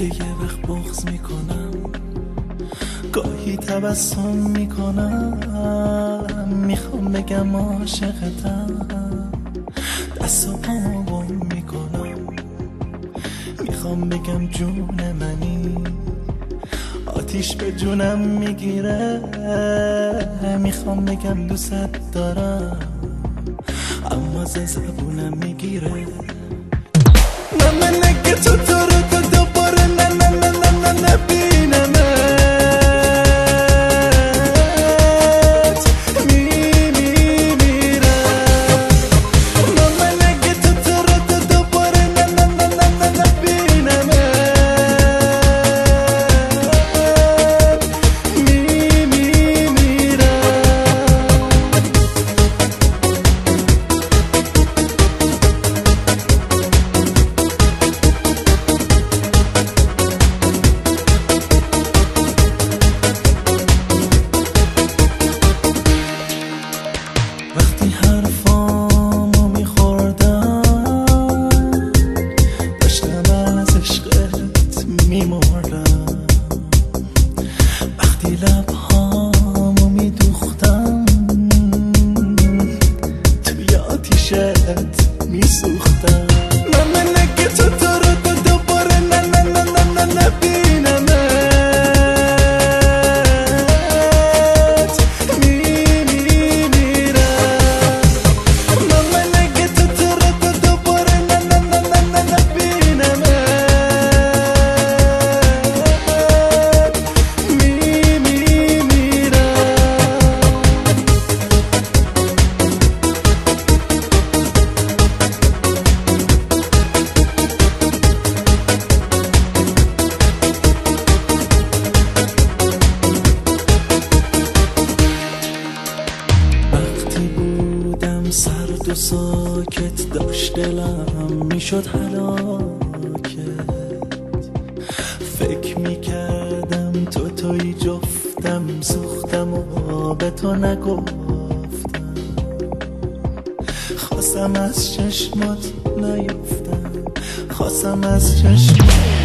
اگه یه وقت بغض میکنم، گاهی تبسم میکنم، میخوام بگم عاشقتم، دست و پامو گم میکنم، میخوام بگم جون منی، آتیش به جونم میگیره، میخوام بگم دوست دارم، اما ز زبونم میگیره. من نگه تو رو دوباره نبینمت، میمیرم. من نگه تو رو دوباره نبینمت، میمیرم. وقتی حرفامو میخوردم، داشتم از عشقت میمردم. وقتی لبهامو میدوختم، توی آتیشت میسوختم. من نگه تو رو دوباره نبینمت، سرد و ساکت داشت دلم میشد هلاکت. فکر میکردم توی جفتم، سوختم و به تو نگفتم. خواستم از چشمات نیفتم، خواستم از چشمات